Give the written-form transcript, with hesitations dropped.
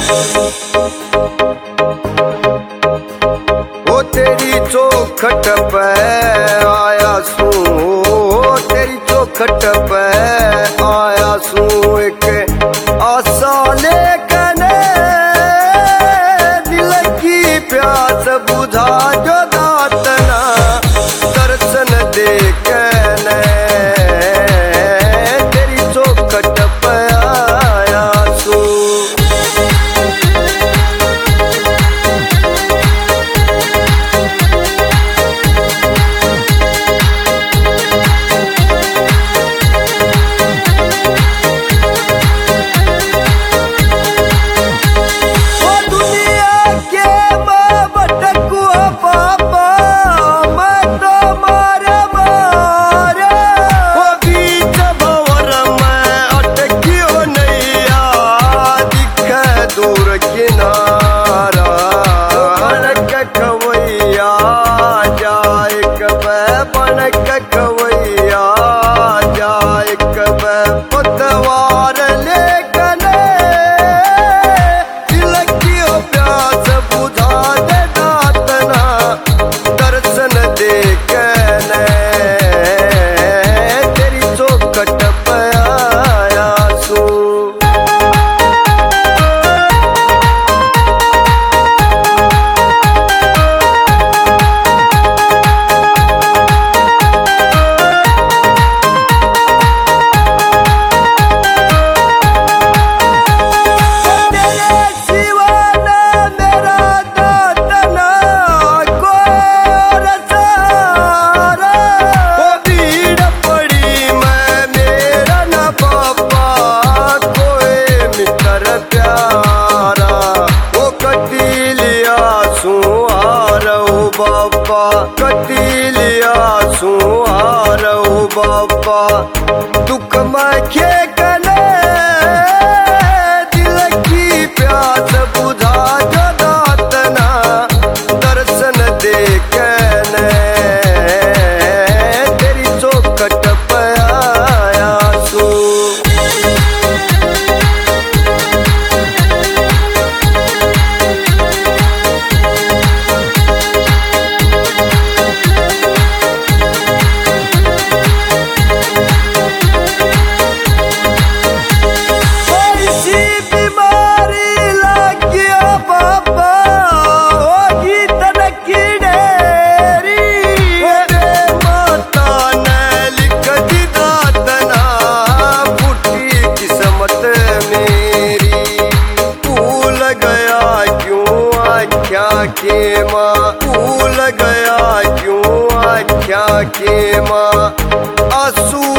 ओ तेरी चौखट पे आया सू, तेरी चौखट पे आया सू एक आशा लेकर दिल की प्यास बुझा जो दातना दर्शन दे कहने तेरी चौखट पे आया सू। कटीलिया सुहारो बाबा दुख माखे कने दिल की प्यास बुझा जो दातना दर्शन दे कहने तेरी चौखट पे आया सू। के माँ भूल गया क्यों आख्या के माँ आंसू